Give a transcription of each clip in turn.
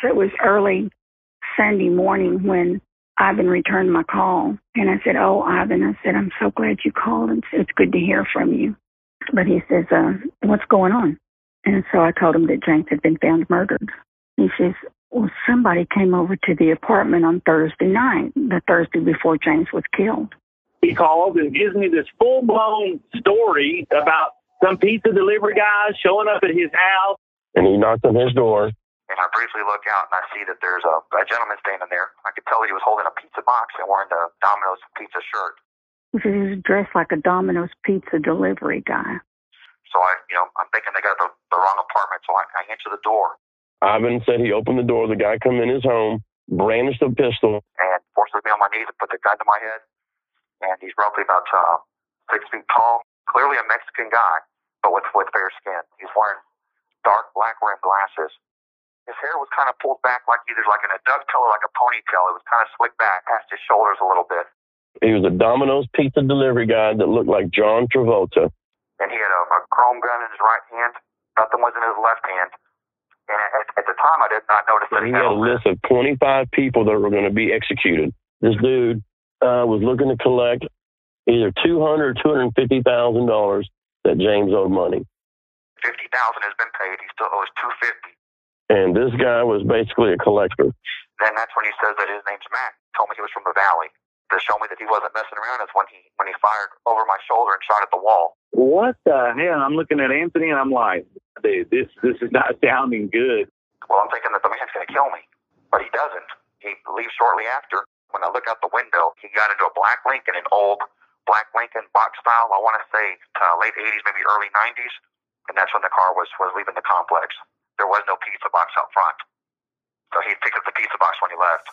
So it was early Sunday morning when Ivan returned my call. And I said, "Oh, Ivan," I said, "I'm so glad you called. It's good to hear from you." But he says, "What's going on?" And so I told him that James had been found murdered. He says, "Well, somebody came over to the apartment on Thursday night, the Thursday before James was killed." He calls and gives me this full-blown story about some pizza delivery guys showing up at his house. And he knocked on his door. And I briefly look out and I see that there's a gentleman standing there. I could tell that he was holding a pizza box and wearing the Domino's pizza shirt. He was dressed like a Domino's pizza delivery guy. So I'm thinking they got the wrong apartment, so I answer the door. Ivan said he opened the door. The guy come in his home, brandished a pistol. And forces me on my knees and put the gun to my head. And he's roughly about 6 feet tall. Clearly a Mexican guy, but with fair skin. He's wearing dark black rimmed glasses. His hair was kind of pulled back like either like in a ducktail or like a ponytail. It was kind of slicked back past his shoulders a little bit. He was a Domino's pizza delivery guy that looked like John Travolta. And he had a chrome gun in his right hand. Nothing was in his left hand. And at the time, I did not notice that he had a list of 25 people that were going to be executed. This dude was looking to collect either $200,000 or $250,000 that James owed money. $50,000 has been paid. He still owes $250,000. And this guy was basically a collector. Then that's when he says that his name's Matt. He told me he was from the Valley. To show me that he wasn't messing around is when he fired over my shoulder and shot at the wall. What the hell? I'm looking at Anthony and I'm like, dude, this is not sounding good. Well, I'm thinking that the man's going to kill me, but he doesn't. He leaves shortly after. When I look out the window, he got into a black Lincoln, an old black Lincoln box style, I want to say late 80s, maybe early 90s, and that's when the car was leaving the complex. There was no pizza box out front. So he picked up the pizza box when he left.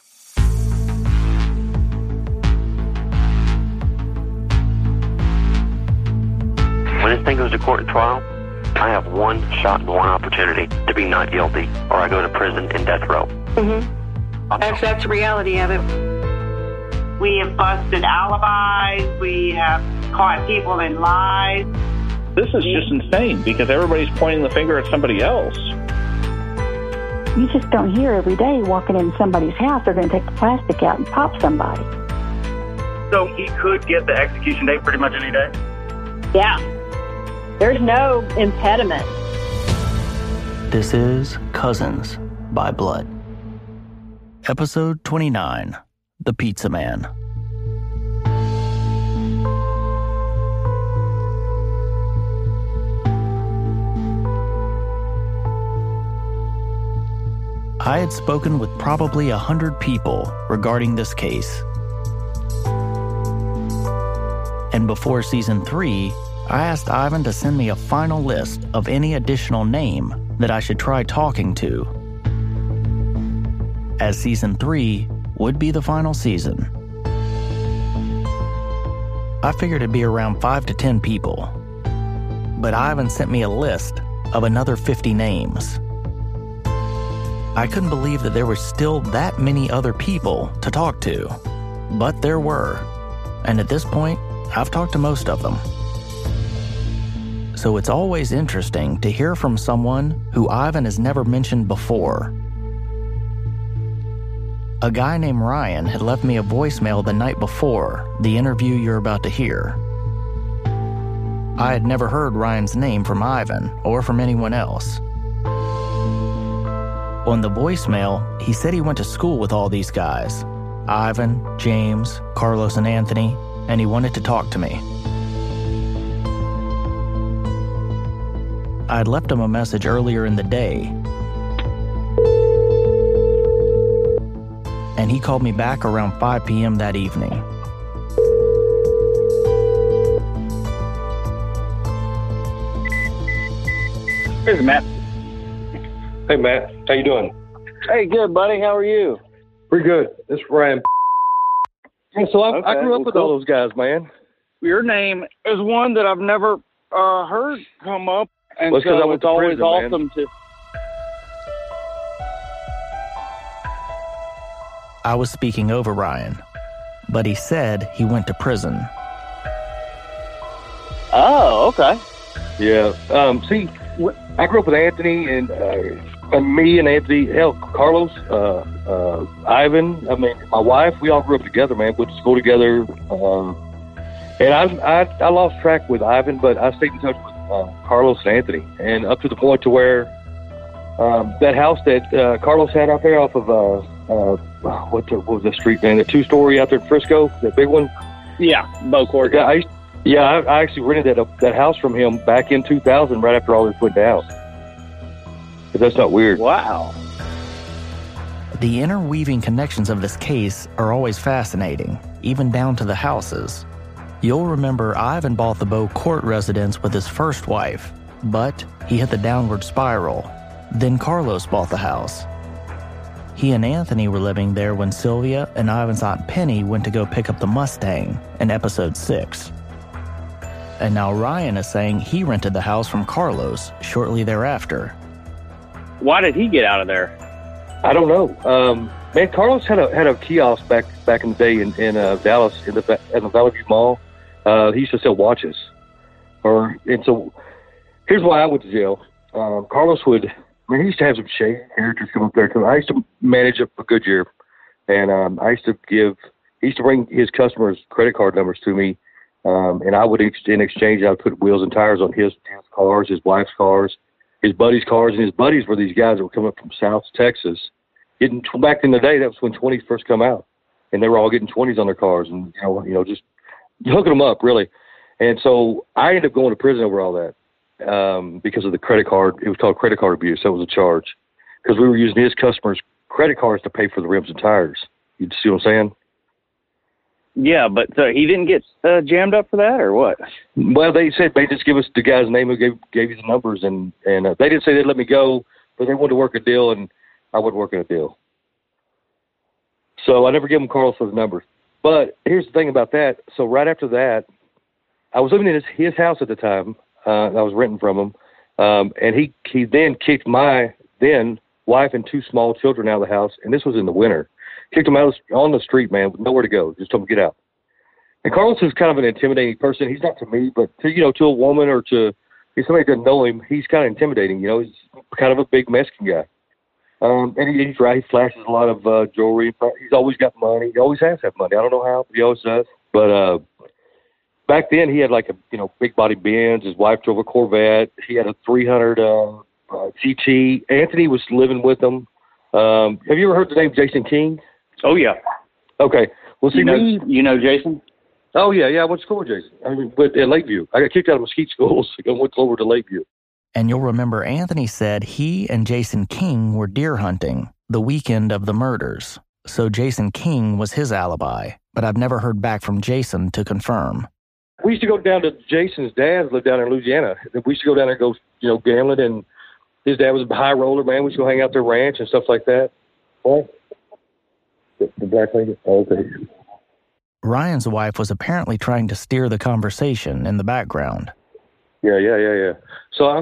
When this thing goes to court and trial, I have one shot and one opportunity to be not guilty, or I go to prison and death row. Mm-hmm. That's the reality of it. We have busted alibis. We have caught people in lies. This is just insane because everybody's pointing the finger at somebody else. You just don't hear every day walking in somebody's house, they're going to take the plastic out and pop somebody. So he could get the execution date pretty much any day? Yeah. There's no impediment. This is Cousins by Blood. Episode 29, The Pizza Man. I had spoken with probably 100 people regarding this case. And before season 3, I asked Ivan to send me a final list of any additional name that I should try talking to, as season 3 would be the final season. I figured it'd be around 5 to 10 people, but Ivan sent me a list of another 50 names. I couldn't believe that there were still that many other people to talk to, but there were, and at this point, I've talked to most of them. So it's always interesting to hear from someone who Ivan has never mentioned before. A guy named Ryan had left me a voicemail the night before the interview you're about to hear. I had never heard Ryan's name from Ivan or from anyone else. On the voicemail, he said he went to school with all these guys, Ivan, James, Carlos, and Anthony, and he wanted to talk to me. I had left him a message earlier in the day, and he called me back around 5 p.m. that evening. Here's Matt. Hey, Matt. How you doing? Hey, good, buddy. How are you? Pretty good. This is Ryan. Yeah, so I grew up with cool. all those guys, man. Your name is one that I've never heard come up, and well, so it's always prison, awesome to... I was speaking over Ryan, but he said he went to prison. Oh, okay. Yeah. See, I grew up with Anthony, and And me and Anthony, hell, Carlos, Ivan, I mean, my wife, we all grew up together, man. Went to school together. And I lost track with Ivan, but I stayed in touch with Carlos and Anthony. And up to the point to where that house that Carlos had out there off of, what was the street, man? The 2-story out there in Frisco, that big one? Yeah, Bow Court. I actually rented that house from him back in 2000, right after all this went down. But that's not weird. Wow. The interweaving connections of this case are always fascinating, even down to the houses. You'll remember Ivan bought the Bow Court residence with his first wife, but he hit the downward spiral. Then Carlos bought the house. He and Anthony were living there when Sylvia and Ivan's Aunt Penny went to go pick up the Mustang in episode 6. And now Ryan is saying he rented the house from Carlos shortly thereafter. Why did he get out of there? I don't know. Man, Carlos had a kiosk back in the day in Dallas in the Valley View Mall. He used to sell watches. And so here's why I went to jail. Carlos he used to have some shady characters come up there. I used to manage a Goodyear, and he used to bring his customers' credit card numbers to me, and I would, in exchange, I would put wheels and tires on his cars, his wife's cars, his buddies' cars, and his buddies were these guys that were coming up from South Texas. Back in the day, that was when 20s first come out, and they were all getting 20s on their cars, and just hooking them up, really. And so I ended up going to prison over all that. Because of the credit card. It was called credit card abuse. That was a charge. Because we were using his customers' credit cards to pay for the rims and tires. You see what I'm saying? Yeah, but he didn't get jammed up for that, or what? Well, they said they just give us the guy's name who gave you the numbers, and they didn't say they'd let me go, but they wanted to work a deal, and I wasn't working a deal. So I never gave him Carlos for the numbers. But here's the thing about that. So right after that, I was living in his house at the time. I was renting from him, and he then kicked my then wife and 2 small children out of the house, and this was in the winter. Kicked them out on the street, man, with nowhere to go. Just told them to get out. And Carlos is kind of an intimidating person. He's not to me, but to a woman or to somebody that doesn't know him, he's kind of intimidating. He's kind of a big Mexican guy. And he's right. He flashes a lot of jewelry. He's always got money. He always has had money. I don't know how, but he always does. But back then, he had like a big body Benz. His wife drove a Corvette. He had a 300 GT. Anthony was living with him. Have you ever heard the name Jason King? Oh yeah. Okay. Well, see, you know Jason? Oh yeah. I went to school with Jason. At Lakeview. I got kicked out of Mesquite schools. I went over to Lakeview. And you'll remember Anthony said he and Jason King were deer hunting the weekend of the murders. So Jason King was his alibi, but I've never heard back from Jason to confirm. We used to go down to Jason's dad, lived down in Louisiana. We used to go down there and go, gambling, and his dad was a high roller, man. We used to go hang out at their ranch and stuff like that. What? The black lady? Oh, okay. Ryan's wife was apparently trying to steer the conversation in the background. Yeah. So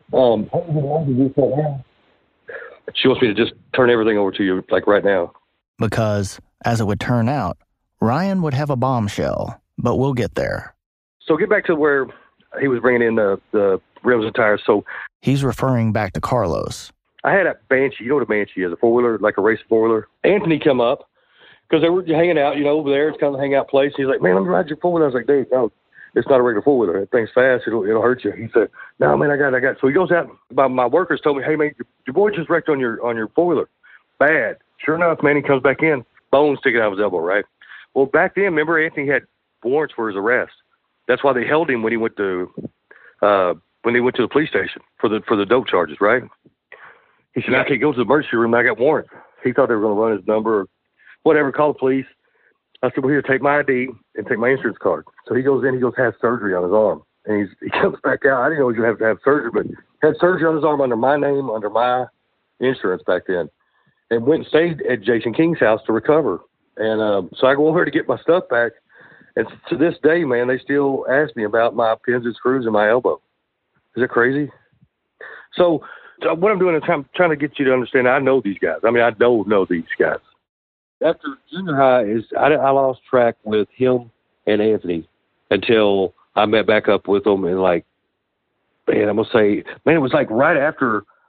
she wants me to just turn everything over to you, like right now. Because, as it would turn out, Ryan would have a bombshell, but we'll get there. So get back to where he was bringing in the rims and tires. So he's referring back to Carlos. I had a Banshee. You know what a Banshee is? A four-wheeler, like a race four-wheeler. Anthony come up because they were hanging out, over there. It's kind of a hangout place. He's like, man, let me ride your four-wheeler. I was like, Dave, no, it's not a regular four-wheeler. That thing's fast. It'll hurt you. He said, no, man, I got it. So he goes out. My workers told me, hey, man, your boy just wrecked on your four-wheeler. Bad. Sure enough, man, he comes back in, bone sticking out of his elbow, right? Well, back then, remember, Anthony had warrants for his arrest. That's why they held him when he went to the police station for the dope charges, right? He said, I can't go to the emergency room. I got warrants. He thought they were going to run his number or whatever, call the police. I said, well, here, take my ID and take my insurance card. So he goes in, has surgery on his arm. And he comes back out. I didn't know he was going to have surgery, but had surgery on his arm under my name, under my insurance back then. And went and stayed at Jason King's house to recover. And so I go over to get my stuff back. And to this day, man, they still ask me about my pins and screws in my elbow. Is that crazy? So what I'm doing is I'm trying to get you to understand I know these guys. I mean, I don't know these guys. After junior high, I lost track with him and Anthony until I met back up with them. And, like, man, I'm going to say, man, it was like right after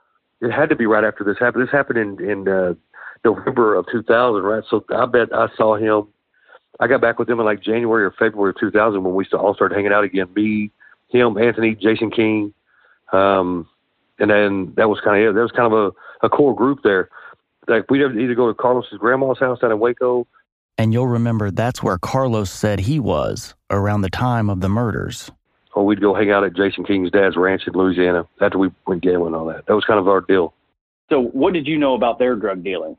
it had to be right after this happened. This happened in November of 2000, right? So I bet I saw him. I got back with him in like January or February of 2000 when we all started hanging out again. Me, him, Anthony, Jason King. And then that was kind of it. That was kind of a core group there. Like we'd either go to Carlos's grandma's house down in Waco. And you'll remember that's where Carlos said he was around the time of the murders. Or we'd go hang out at Jason King's dad's ranch in Louisiana after we went gambling and all that. That was kind of our deal. So what did you know about their drug dealing?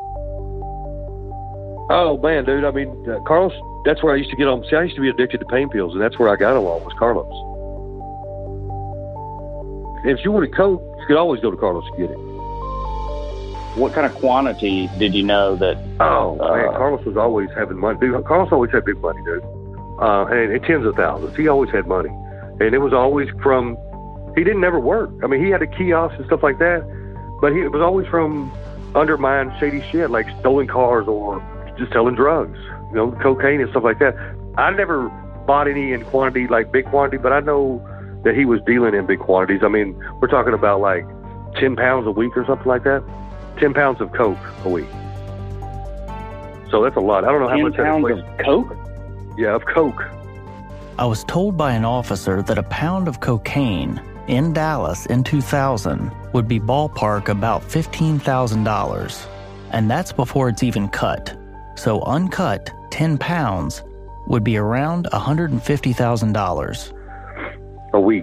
Oh, man, dude. I mean, Carlos, that's where I used to get on. See, I used to be addicted to pain pills, and that's where I got along was Carlos. If you wanted coke, you could always go to Carlos to get it. What kind of quantity did you know that? Oh, man, Carlos was always having money. Dude, Carlos always had big money, dude. And tens of thousands. He always had money. And it was always from, he didn't never work. I mean, he had a kiosk and stuff like that, but it was always from undermined shady shit, like stolen cars or just selling drugs, you know, cocaine and stuff like that. I never bought any in quantity, like big quantity, but I know that he was dealing in big quantities. I mean, we're talking about like 10 pounds a week or something like that. 10 pounds of coke a week. So that's a lot. I don't know how much that is. 10 pounds of coke? Yeah, of coke. I was told by an officer that a pound of cocaine in Dallas in 2000 would be ballpark about $15,000. And that's before it's even cut. So uncut, 10 pounds would be around $150,000. A week.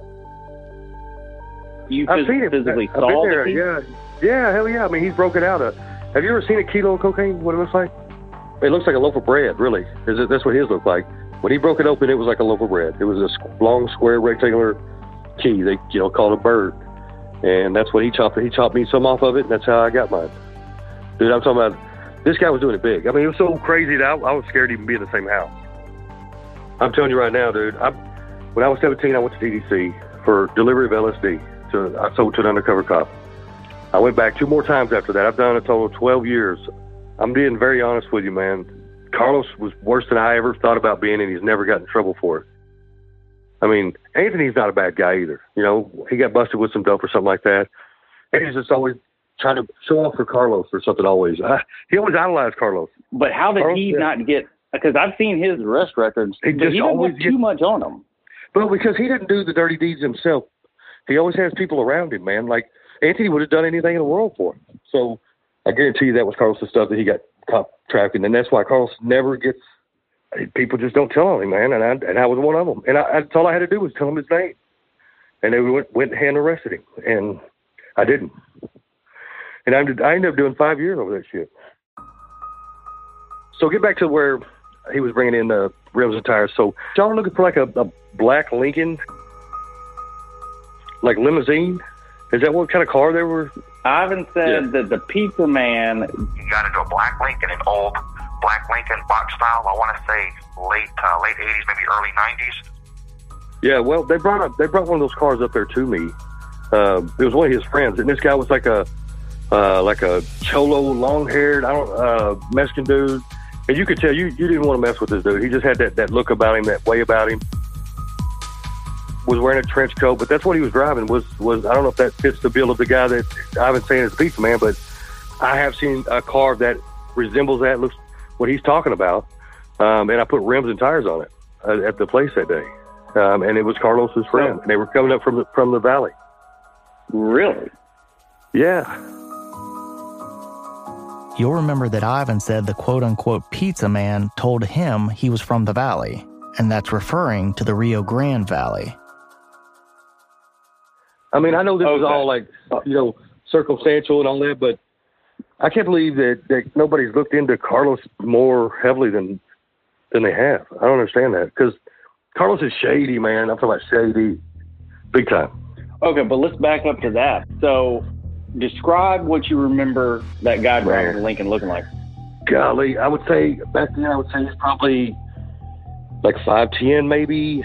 You I've seen it. physically I've saw been there, the yeah, hell yeah. I mean, he's broken out. Have you ever seen a kilo of cocaine, what it looks like? It looks like a loaf of bread, really. That's what his looked like. When he broke it open, it was like a loaf of bread. It was a long, square, rectangular key. They, called a bird. And that's what he chopped. He chopped me some off of it, and that's how I got mine. Dude, I'm talking about, this guy was doing it big. I mean, it was so crazy that I was scared to even be in the same house. I'm telling you right now, dude, when I was 17, I went to DDC for delivery of LSD. I sold to an undercover cop. I went back 2 more times after that. I've done a total of 12 years. I'm being very honest with you, man. Carlos was worse than I ever thought about being, and he's never got in trouble for it. I mean, Anthony's not a bad guy either. You know, he got busted with some dope or something like that. And he's just always trying to show off for Carlos or something always. He always idolized Carlos. But how did he not get, because I've seen his arrest records, he doesn't have too much on him. Well, because he didn't do the dirty deeds himself. He always has people around him, man. Like, Anthony would have done anything in the world for him. So I guarantee you that was Carlos' stuff that he got caught trafficking. And that's why Carlos never gets, people just don't tell on him, man. And I was one of them. And that's all I had to do was tell him his name. And they went and arrested him. And I didn't. And I ended up doing 5 years over that shit. So get back to where he was bringing in the rims and tires. So y'all are looking for like a black Lincoln, like limousine? Is that what kind of car they were? Ivan said that the pizza man... He got into a black Lincoln, an old black Lincoln box style. I want to say late 80s, maybe early 90s. Yeah, well, they brought one of those cars up there to me. It was one of his friends, and this guy was like a cholo, long-haired, Mexican dude. And you could tell you didn't want to mess with this dude. He just had that look about him, that way about him. Was wearing a trench coat, but that's what he was driving. Was I don't know if that fits the bill of the guy that I've been saying is a pizza man, but I have seen a car that resembles that, looks what he's talking about. And I put rims and tires on it at the place that day. And it was Carlos's friend. And they were coming up from the valley. Really? Yeah. You'll remember that Ivan said the quote-unquote pizza man told him he was from the valley, and that's referring to the Rio Grande Valley. I mean, I know this is all like, circumstantial and all that, but I can't believe that nobody's looked into Carlos more heavily than they have. I don't understand that, because Carlos is shady, man. I'm talking about shady, big time. Okay, but let's back up to that. So describe what you remember that guy driving the Lincoln looking like. Golly, I would say, back then, he's probably like 5'10", maybe.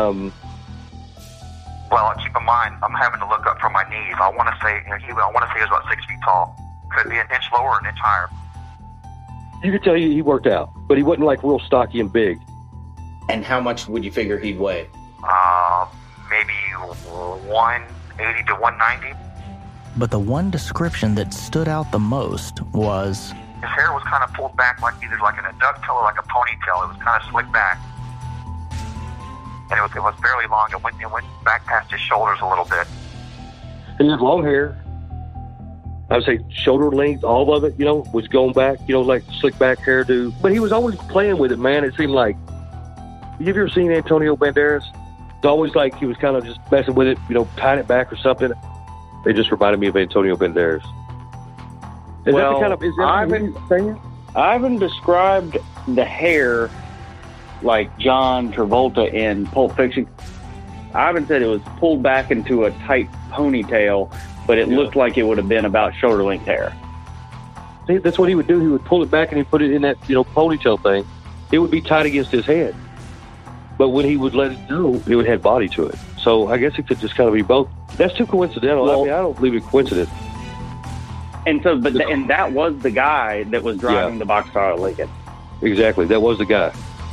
Well, keep in mind, I'm having to look up from my knees. I want to say he was about 6 feet tall. Could be an inch lower or an inch higher. You could tell he worked out, but he wasn't like real stocky and big. And how much would you figure he'd weigh? Maybe 180 to 190. But the one description that stood out the most was... His hair was kind of pulled back like either like in a ducktail or like a ponytail. It was kind of slicked back. And it was fairly long. It went back past his shoulders a little bit. And he had long hair. I would say shoulder length, all of it, you know, was going back, you know, like slick back hairdo. But he was always playing with it, man. It seemed like, have you ever seen Antonio Banderas? It's always like he was kind of just messing with it, you know, tying it back or something. They just reminded me of Antonio Banderas. Is that the kind of, Ivan described the hair like John Travolta in Pulp Fiction. Ivan said it was pulled back into a tight ponytail, but it looked like it would have been about shoulder-length hair. See, that's what he would do. He would pull it back and he'd put it in that, you know, ponytail thing. It would be tight against his head. But when he would let it go, it would have body to it. So I guess it could just kind of be both. That's too coincidental. Well, I mean, I don't believe in coincidence. And so, and that was the guy that was driving the Boxcar Lincoln. Exactly. That was the guy.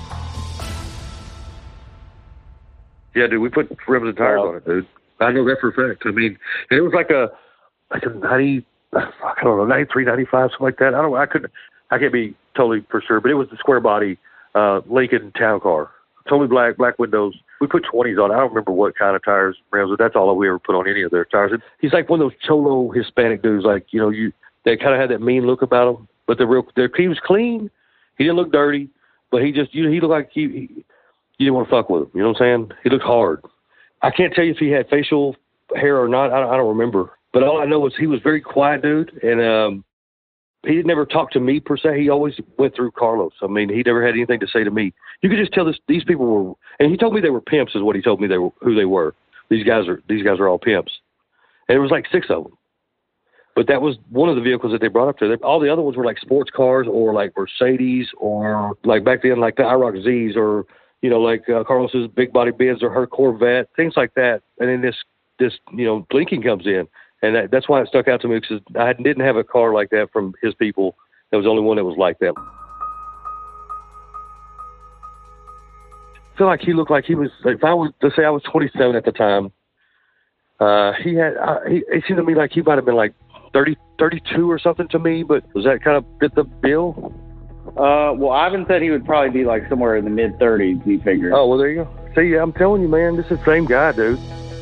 Yeah, dude, we put rims and tires on it, dude. I know that for a fact. I mean, and it was like a 90, I don't know, 93, 95, something like that. I can't be totally for sure, but it was the square body Lincoln town car. Totally black windows. We put 20s on it. I don't remember what kind of tires, rims, but that's all we ever put on any of their tires. He's like one of those cholo Hispanic dudes, like, you know, they kind of had that mean look about him, but he was clean. He didn't look dirty, but he looked like you didn't want to fuck with him. You know what I'm saying? He looked hard. I can't tell you if he had facial hair or not. I don't remember. But all I know is he was a very quiet dude, and he never talked to me per se. He always went through Carlos. I mean, he never had anything to say to me. You could just tell these people were, and he told me they were pimps is what he told me who they were. These guys are all pimps. And there was like 6 of them. But that was one of the vehicles that they brought up there. All the other ones were like sports cars or like Mercedes or like back then like the IROC Zs or, you know, like Carlos's big body Benz or her Corvette, things like that. And then this you know, Lincoln comes in. And that's why it stuck out to me, because I didn't have a car like that from his people. There was the only one that was like that. I feel like he looked like he was, if I was, let's say I was 27 at the time, he seemed to me like he might have been like 30, 32 or something to me, but was that kind of fit the bill? Well, Ivan said he would probably be like somewhere in the mid-30s, he figured. Oh, well, there you go. See, I'm telling you, man, this is the same guy, dude.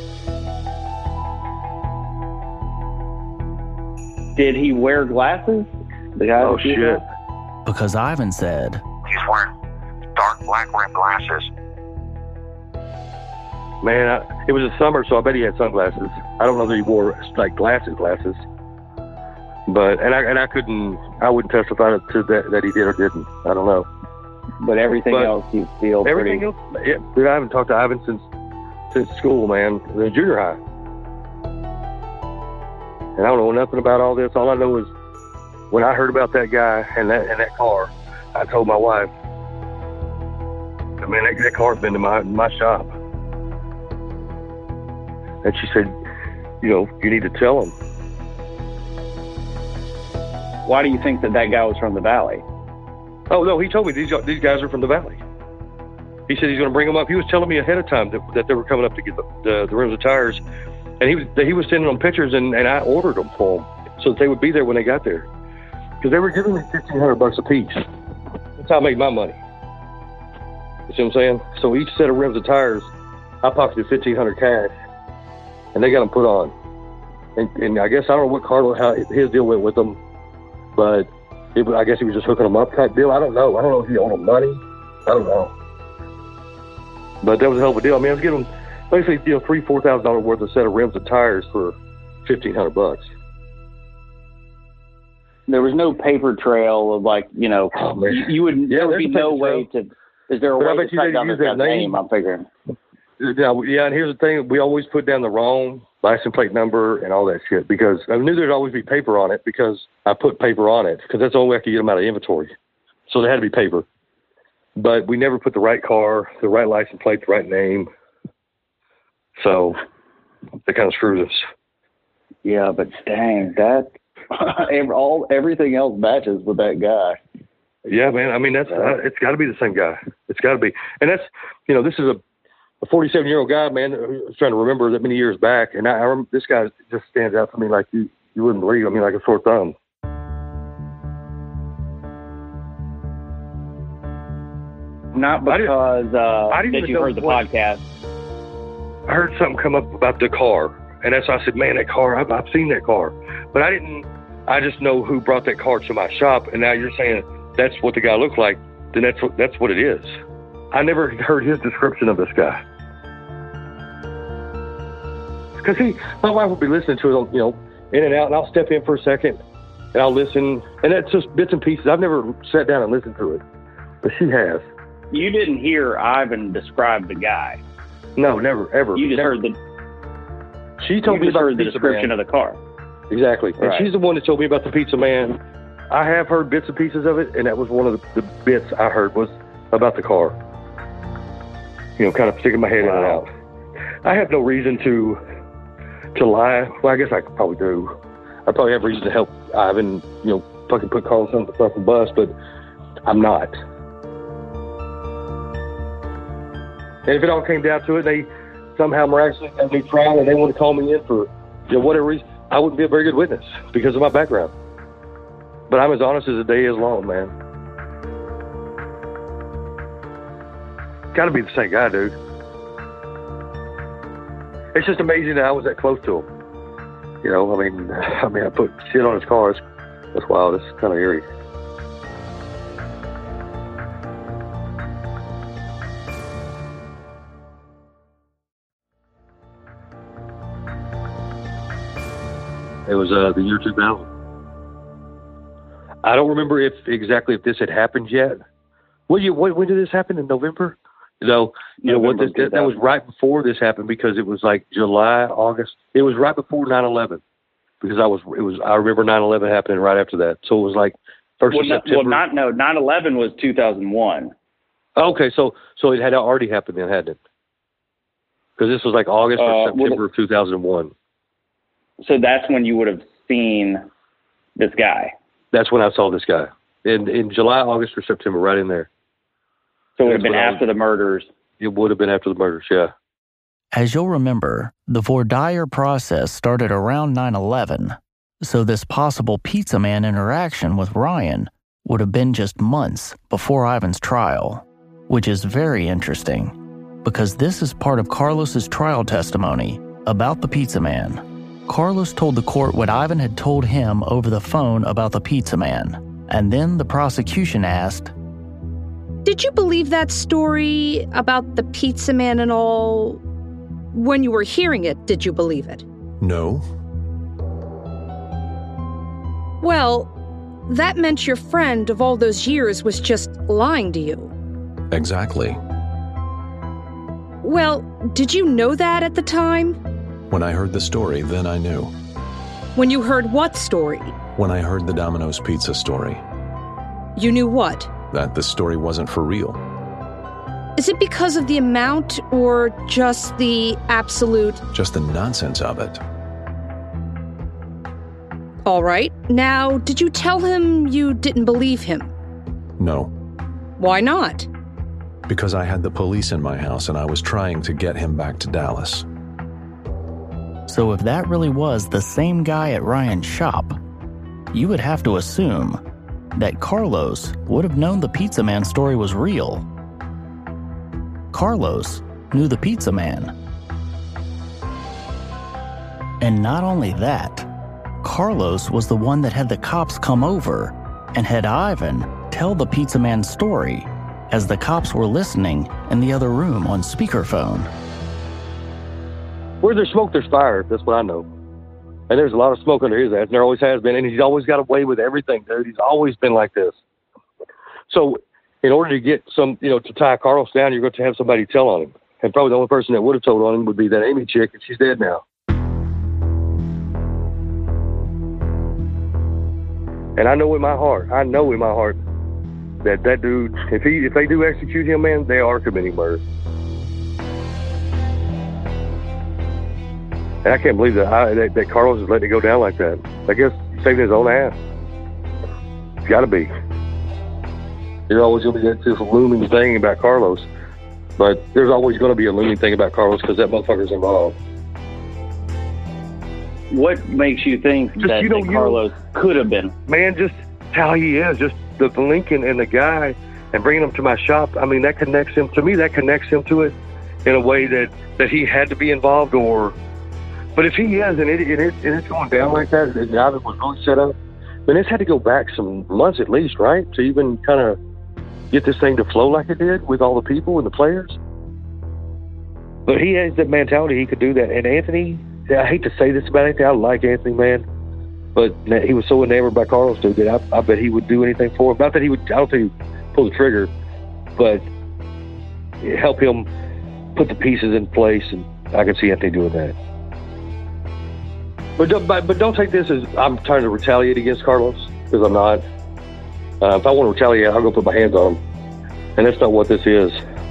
Did he wear glasses? The guy oh, shit. Because Ivan said... He's wearing dark black rimmed glasses. Man, it was the summer, so I bet he had sunglasses. I don't know that he wore, like, glasses. But, and I wouldn't testify to that he did or didn't. I don't know. But everything else you feel everything pretty... else, yeah. Dude, I haven't talked to Ivan since school, man. The junior high. And I don't know nothing about all this. All I know is when I heard about that guy and that car, I told my wife, man, that car's been to my shop. And she said, you know, you need to tell him. Why do you think that guy was from the Valley? Oh, no, he told me these guys are from the Valley. He said he's going to bring them up. He was telling me ahead of time that they were coming up to get the rims and tires. And he was sending them pictures, and I ordered them for them so that they would be there when they got there. Because they were giving me $1,500 a piece. That's how I made my money. You see what I'm saying? So each set of rims and tires, I pocketed $1,500 cash, and they got them put on. And I guess I don't know what Carlo, how his deal went with them, but I guess he was just hooking them up type deal. I don't know. I don't know if he owed them money. I don't know. But that was a hell of a deal. I mean, I was giving them basically, you know, $3,000-$4,000 worth of set of rims and tires for $1,500. There was no paper trail of, like, you know, you would. Yeah, there would be no way to. Is there a way to track down this guy's name? I'm figuring. Yeah, and here's the thing: we always put down the wrong license plate number and all that shit because I knew there'd always be paper on it because I put paper on it because that's the only way I could get them out of inventory. So there had to be paper, but we never put the right car, the right license plate, the right name. So they kind of screwed us. Yeah, but dang, that everything else matches with that guy. Yeah, man. I mean, it's got to be the same guy. It's got to be, and that's, you know, this is a 47-year-old guy, man, who's trying to remember that many years back, and I remember this guy just stands out to me like you wouldn't believe. I mean, like a sore thumb. Not because that you heard the podcast. I heard something come up about the car, and that's why I said, man, that car, I've seen that car. But I just know who brought that car to my shop, and now you're saying that's what the guy looked like, then that's what it is. I never heard his description of this guy. Because my wife will be listening to it, in and out, and I'll step in for a second, and I'll listen, and that's just bits and pieces. I've never sat down and listened to it, but she has. You didn't hear Ivan describe the guy. No, never, ever. You just never. heard She told me about the description of the car. Exactly. Right. And she's the one that told me about the Pizza Man. I have heard bits and pieces of it, and that was one of the bits I heard was about the car. Kind of sticking my head in and out. I have no reason to lie. Well, I guess I probably do. I probably have reason to help Ivan, fucking put Carlos on the fucking bus, but I'm not. And if it all came down to it, they somehow miraculously had me trial and they want to call me in for whatever reason, I wouldn't be a very good witness because of my background. But I'm as honest as the day is long, man. Got to be the same guy, dude. It's just amazing that I was that close to him. I put shit on his car. That's wild. It's kind of eerie. It was the year 2000. I don't remember exactly if this had happened yet. When did this happen? In November? That was right before this happened because it was like July, August. It was right before 9/11 because I remember 9/11 happening right after that. So it was like first of September. 9/11 was 2001. Okay, so it had already happened then, hadn't it? Because this was like August or September of 2001. So that's when you would have seen this guy. That's when I saw this guy in July, August, or September, right in there. So it would have been after the murders. It would have been after the murders, yeah. As you'll remember, the voir dire process started around 9/11, so this possible Pizza Man interaction with Ryan would have been just months before Ivan's trial, which is very interesting because this is part of Carlos's trial testimony about the Pizza Man. Carlos told the court what Ivan had told him over the phone about the Pizza Man, and then the prosecution asked, "Did you believe that story about the Pizza Man and all? When you were hearing it, did you believe it?" No. Well, that meant your friend of all those years was just lying to you. Exactly. Well, did you know that at the time? When I heard the story, then I knew. When you heard what story? When I heard the Domino's Pizza story. You knew what? That the story wasn't for real. Is it because of the amount or just the absolute? Just the nonsense of it. All right. Now, did you tell him you didn't believe him? No. Why not? Because I had the police in my house and I was trying to get him back to Dallas. So if that really was the same guy at Ryan's shop, you would have to assume that Carlos would have known the Pizza Man story was real. Carlos knew the Pizza Man. And not only that, Carlos was the one that had the cops come over and had Ivan tell the Pizza Man story as the cops were listening in the other room on speakerphone. Where there's smoke, there's fire. That's what I know. And there's a lot of smoke under his ass, and there always has been. And he's always got away with everything, dude. He's always been like this. So in order to get to tie Carlos down, you're going to have somebody tell on him. And probably the only person that would have told on him would be that Amy chick, and she's dead now. And I know in my heart that dude, if they do execute him, man, they are committing murder. And I can't believe that Carlos is letting it go down like that. I guess saving his own ass. It's got to be. There's always going to be this looming thing about Carlos. But there's always going to be a looming thing about Carlos because that motherfucker's involved. what makes you think that Carlos could have been? Man, just how he is, just the Lincoln and the guy, and bringing him to my shop. I mean, that connects him to me. That connects him to it in a way that he had to be involved. But if he is, and it's going down like that, and Ivan was really set up, then it's had to go back some months at least, right, to even kind of get this thing to flow like it did with all the people and the players. But he has that mentality. He could do that. And Anthony, I hate to say this about Anthony. I like Anthony, man. But he was so enamored by Carlos, dude, that I bet he would do anything for him. Not that he would, I don't think he would pull the trigger, but help him put the pieces in place. And I can see Anthony doing that. But don't take this as I'm trying to retaliate against Carlos, because I'm not. If I want to retaliate, I'll go put my hands on him. And that's not what this is.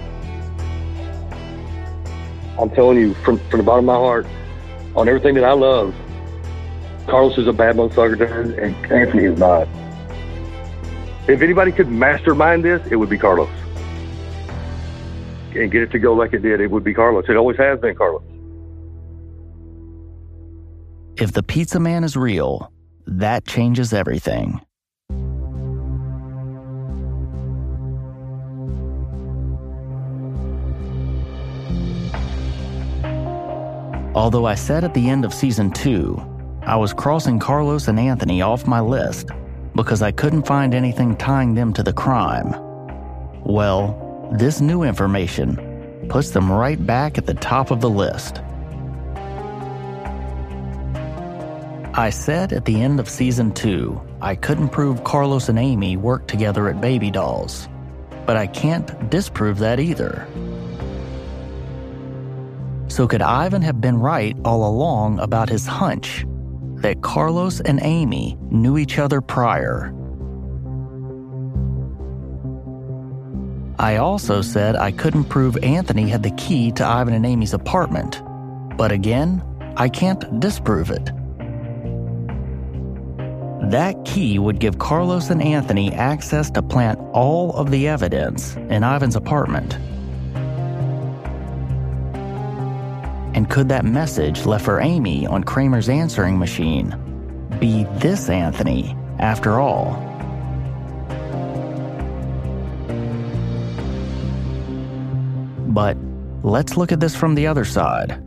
I'm telling you, from the bottom of my heart, on everything that I love, Carlos is a bad motherfucker, dude, and Anthony is not. If anybody could mastermind this, it would be Carlos. And get it to go like it did, it would be Carlos. It always has been Carlos. If the pizza man is real, that changes everything. Although I said at the end of season 2, I was crossing Carlos and Anthony off my list because I couldn't find anything tying them to the crime. Well, this new information puts them right back at the top of the list. I said at the end of season 2, I couldn't prove Carlos and Amy worked together at Baby Dolls, but I can't disprove that either. So could Ivan have been right all along about his hunch that Carlos and Amy knew each other prior? I also said I couldn't prove Anthony had the key to Ivan and Amy's apartment, but again, I can't disprove it. That key would give Carlos and Anthony access to plant all of the evidence in Ivan's apartment. And could that message left for Amy on Kramer's answering machine be this Anthony after all? But let's look at this from the other side.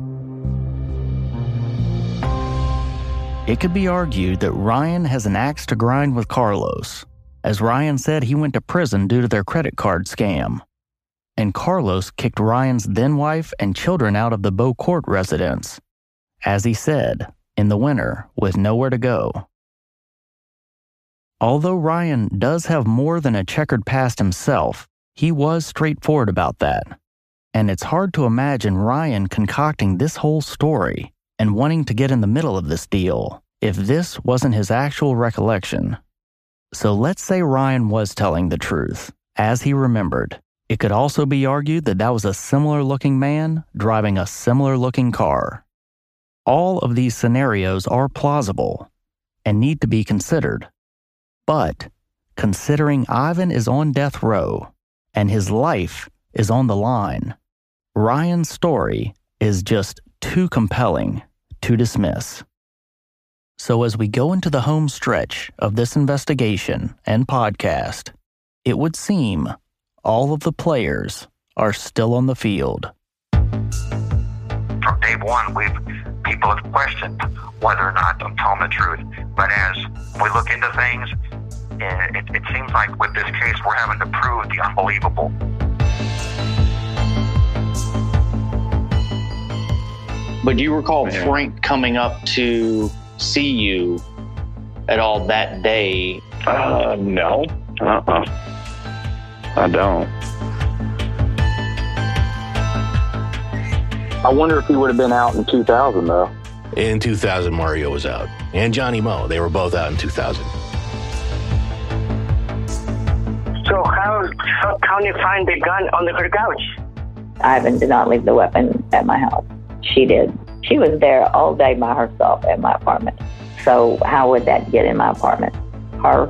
It could be argued that Ryan has an axe to grind with Carlos, as Ryan said he went to prison due to their credit card scam. And Carlos kicked Ryan's then-wife and children out of the Beaucourt residence, as he said, in the winter, with nowhere to go. Although Ryan does have more than a checkered past himself, he was straightforward about that. And it's hard to imagine Ryan concocting this whole story and wanting to get in the middle of this deal if this wasn't his actual recollection. So let's say Ryan was telling the truth, as he remembered. It could also be argued that that was a similar-looking man driving a similar-looking car. All of these scenarios are plausible and need to be considered. But considering Ivan is on death row and his life is on the line, Ryan's story is just too compelling to dismiss. So as we go into the home stretch of this investigation and podcast, it would seem all of the players are still on the field. From day one, people have questioned whether or not I'm telling the truth. But as we look into things, it seems like with this case, we're having to prove the unbelievable. But do you recall Frank coming up to see you at all that day? No. I don't. I wonder if he would have been out in 2000, though. In 2000, Mario was out. And Johnny Moe. They were both out in 2000. So how can you find the gun under her couch? Ivan did not leave the weapon at my house. She did. She was there all day by herself at my apartment. So how would that get in my apartment? Her.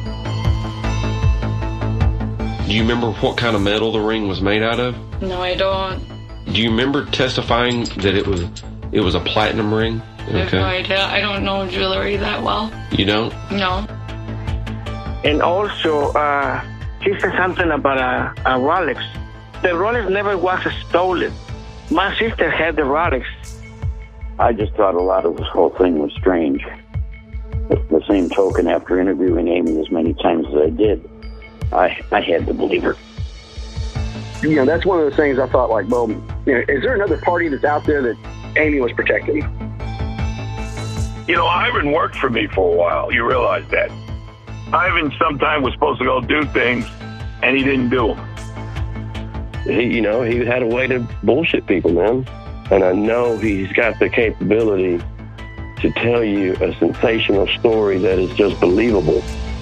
Do you remember what kind of metal the ring was made out of? No, I don't. Do you remember testifying that it It was a platinum ring? I have no idea. I don't know jewelry that well. You don't? No. And also, she said something about a Rolex. The Rolex never was stolen. My sister had the Rolex. I just thought a lot of this whole thing was strange. The same token, after interviewing Amy as many times as I did, I had to believe her. You know, that's one of those things I thought, like, well, you know, is there another party that's out there that Amy was protecting? You know, Ivan worked for me for a while. You realize that. Ivan sometimes was supposed to go do things, and he didn't do them. He had a way to bullshit people, man. And I know he's got the capability to tell you a sensational story that is just believable.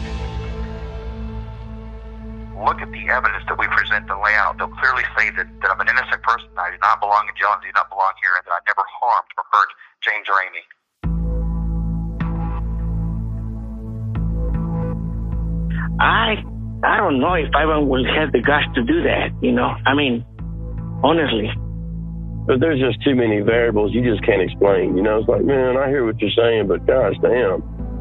Look at the evidence that we present and lay out. They'll clearly say that I'm an innocent person. I do not belong in jail. I do not belong here, and that I never harmed or hurt James or Amy. I don't know if Ivan will have the guts to do that, I mean, honestly. But there's just too many variables you just can't explain. It's like, man, I hear what you're saying, but gosh damn.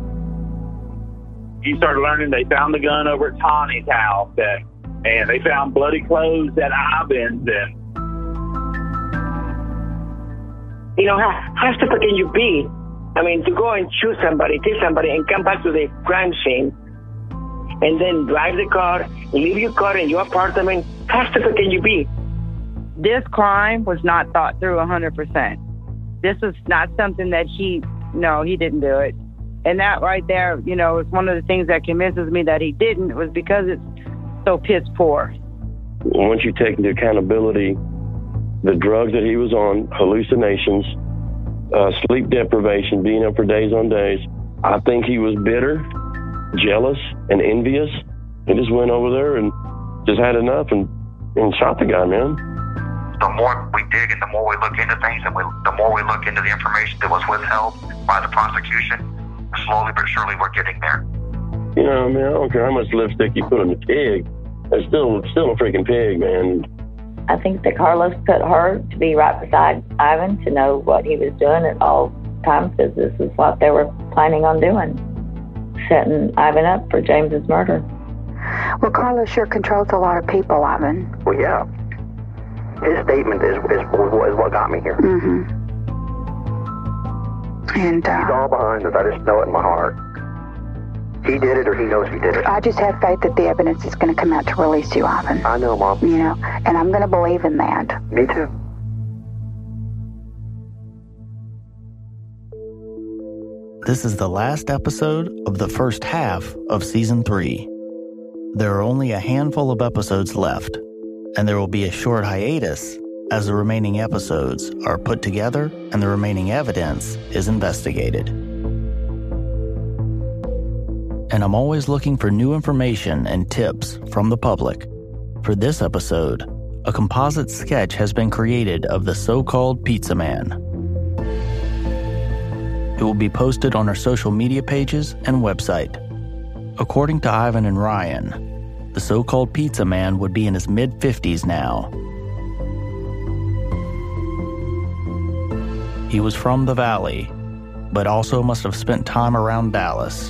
You started learning they found the gun over at Tawny's house, and they found bloody clothes at Ivan's, and how stupid can you be? I mean, to go and shoot somebody, kill somebody, and come back to the crime scene, and then drive the car, leave your car in your apartment. How stupid can you be? This crime was not thought through 100%. This was not something that he didn't do it. And that right there, is one of the things that convinces me that he didn't, was because it's so piss poor. Once you take into accountability the drugs that he was on, hallucinations, sleep deprivation, being up for days on days, I think he was bitter, jealous, and envious. He just went over there and just had enough and shot the guy, man. The more we dig and the more we look into things, and the more we look into the information that was withheld by the prosecution, slowly but surely we're getting there. I don't care how much lipstick you put on the pig. It's still a freaking pig, man. I think that Carlos put her to be right beside Ivan, to know what he was doing at all times, because this is what they were planning on doing, setting Ivan up for James's murder. Well, Carlos sure controls a lot of people, Ivan. Well, yeah. His statement is what got me here. Mm-hmm. And he's all behind it. I just know it in my heart. He did it, or he knows he did it. I just have faith that the evidence is going to come out to release you, Ivan. I know, Mom. And I'm going to believe in that. Me too. This is the last episode of the first half of Season 3. There are only a handful of episodes left, and there will be a short hiatus as the remaining episodes are put together and the remaining evidence is investigated. And I'm always looking for new information and tips from the public. For this episode, a composite sketch has been created of the so-called Pizza Man. It will be posted on our social media pages and website. According to Ivan and Ryan, the so-called Pizza Man would be in his mid-50s now. He was from the Valley, but also must have spent time around Dallas.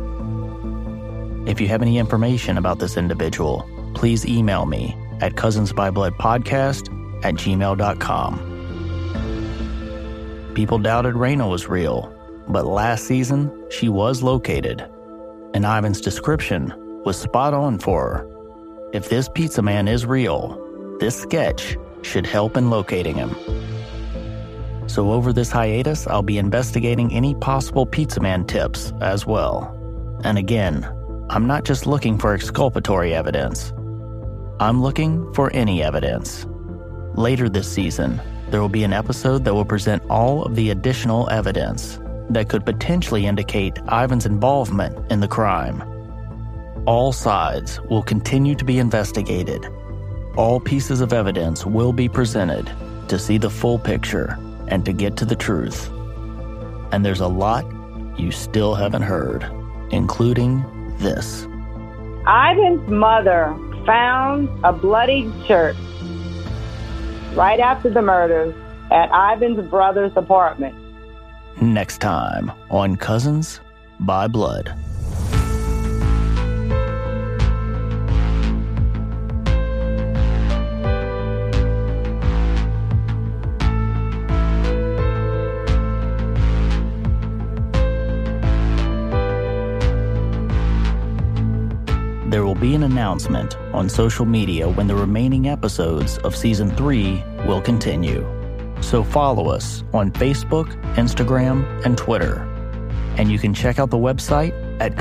If you have any information about this individual, please email me at cousinsbybloodpodcast@gmail.com. People doubted Raina was real, but last season, she was located, and Ivan's description was spot on for her. If this Pizza Man is real, this sketch should help in locating him. So over this hiatus, I'll be investigating any possible Pizza Man tips as well. And again, I'm not just looking for exculpatory evidence. I'm looking for any evidence. Later this season, there will be an episode that will present all of the additional evidence that could potentially indicate Ivan's involvement in the crime. All sides will continue to be investigated. All pieces of evidence will be presented to see the full picture and to get to the truth. And there's a lot you still haven't heard, including this. Ivan's mother found a bloodied shirt right after the murders at Ivan's brother's apartment. Next time on Cousins by Blood. There will be an announcement on social media when the remaining episodes of Season 3 will continue. So follow us on Facebook, Instagram, and Twitter. And you can check out the website at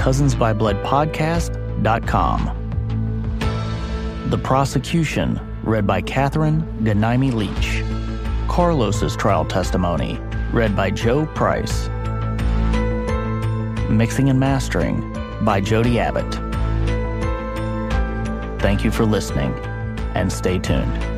cousinsbybloodpodcast.com. The Prosecution, read by Catherine Ganaimi Leach. Carlos's trial testimony, read by Joe Price. Mixing and mastering by Jody Abbott. Thank you for listening, and stay tuned.